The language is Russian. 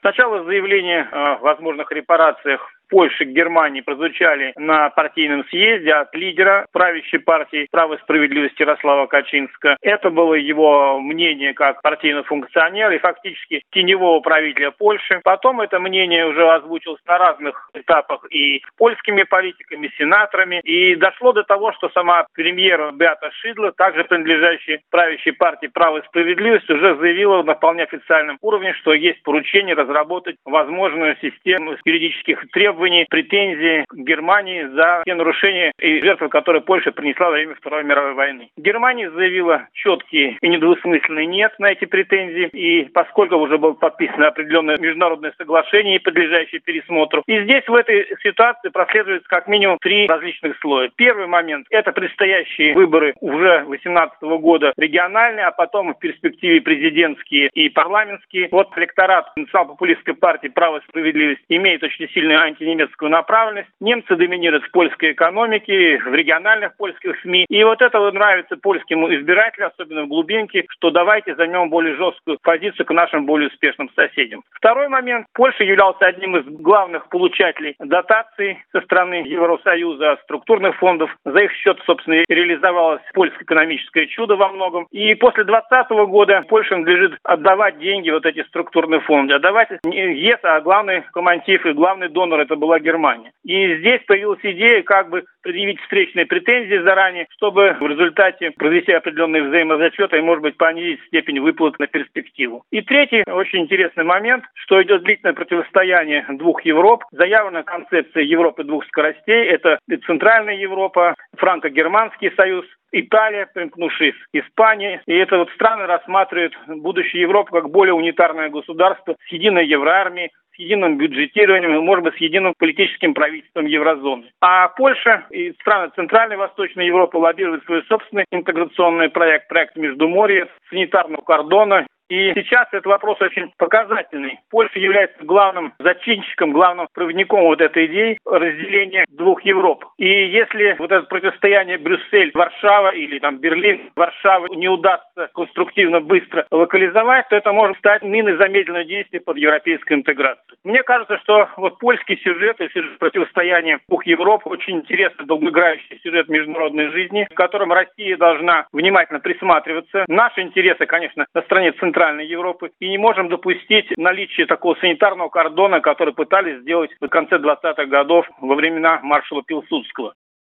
Сначала заявления о возможных репарациях Польши к Германии прозвучали на партийном съезде от лидера правящей партии «Право и справедливость» Ярослава Качинска. Это было его мнение как партийного функционера и фактически теневого правителя Польши. Потом это мнение уже озвучилось на разных этапах и польскими политиками, сенаторами. И дошло до того, что сама премьер Беата Шидла, также принадлежащая правящей партии «Право и справедливость», уже заявила на вполне официальном уровне, что есть поручение разработать возможную систему юридических требований, претензий к Германии за те нарушения и жертвы, которые Польша принесла во время Второй мировой войны. Германия заявила четкий и недвусмысленный «нет» на эти претензии, и поскольку уже было подписано определенное международное соглашение, подлежащее пересмотру. И здесь в этой ситуации прослеживается как минимум три различных слоя. Первый момент – это предстоящие выборы уже 2018 года региональные, а потом в перспективе президентские и парламентские. Вот электорат национал-популистской партии «Право и справедливость» имеет очень сильную антинемецкую направленность. Немцы доминируют в польской экономике, в региональных польских СМИ. И вот это нравится польским избирателям, особенно в глубинке, что давайте займем более жесткую позицию к нашим более успешным соседям. Второй момент. Польша являлась одним из главных получателей дотаций со стороны Евросоюза, структурных фондов. За их счет, собственно, реализовалось польское экономическое чудо во многом. И после 2020 года Польше надлежит отдавать деньги, вот эти структурные фонды. Отдавать не ЕС, а главный командир и главный донор это была Германия. И здесь появилась идея как бы предъявить встречные претензии заранее, чтобы в результате провести определенные взаимозачеты и, может быть, понизить степень выплат на перспективу. И третий очень интересный момент, что идет длительное противостояние двух Европ. Заявлена концепция Европы двух скоростей. Это Центральная Европа, Франко-Германский союз, Италия, примкнувшись Испания. И это вот страны рассматривают будущее Европы как более унитарное государство с единой евроармией, с единым бюджетированием и, может быть, с единым политическим правительством еврозоны. А Польша и страны Центральной и Восточной Европы лоббируют свой собственный интеграционный проект Междуморья, санитарного кордона. И сейчас этот вопрос очень показательный. Польша является главным зачинщиком, главным проводником вот этой идеи разделения двух Европ. И если вот это противостояние Брюссель-Варшава или там Берлин-Варшава не удастся конструктивно быстро локализовать, то это может стать миной замедленного действия под европейской интеграцией. Мне кажется, что вот польский сюжет и сюжет противостояния двух Европ очень интересный, долгоиграющий сюжет международной жизни, в котором Россия должна внимательно присматриваться. Наши интересы, конечно, на стороне Центральной Европы, и не можем допустить наличие такого санитарного кордона, который пытались сделать в конце 20-х годов во времена маршала Пилсудского.